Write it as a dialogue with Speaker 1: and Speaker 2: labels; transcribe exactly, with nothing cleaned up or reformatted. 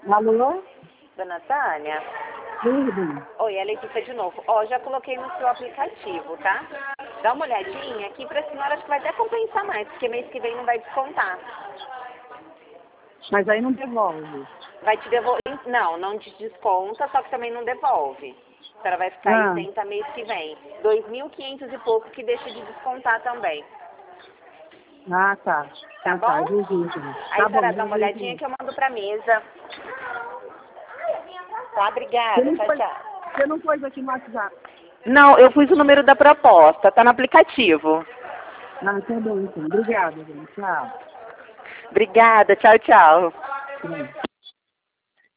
Speaker 1: Alô?
Speaker 2: Dona Tânia?
Speaker 1: Tudo?
Speaker 2: Oi, é a Letícia de novo. Ó, já coloquei no seu aplicativo, tá? Dá uma olhadinha aqui pra senhora, acho que vai até compensar mais, porque mês que vem não vai descontar.
Speaker 1: Mas aí não devolve.
Speaker 2: Vai te devolver. Não, não te desconta, só que também não devolve. A senhora vai ficar
Speaker 1: Ah,
Speaker 2: isenta mês que vem. dois mil e quinhentos e pouco que deixa de descontar também.
Speaker 1: ah tá.
Speaker 2: Tá
Speaker 1: Então tá, eu
Speaker 2: bom?
Speaker 1: vou ver, então.
Speaker 2: Aí a
Speaker 1: Tá bom,
Speaker 2: senhora
Speaker 1: eu
Speaker 2: dá
Speaker 1: vou
Speaker 2: uma
Speaker 1: ver,
Speaker 2: olhadinha
Speaker 1: então.
Speaker 2: que eu mando pra mesa. Tá,
Speaker 1: Você
Speaker 2: obrigada.
Speaker 1: não
Speaker 2: Tchau,
Speaker 1: pôs,
Speaker 2: tchau.
Speaker 1: você não pôs aqui no WhatsApp.
Speaker 2: Não, eu pus o número da proposta, tá no aplicativo.
Speaker 1: Ah, tá bom, então. Obrigada, gente. Tchau.
Speaker 2: Obrigada, tchau, tchau.
Speaker 1: Tchau.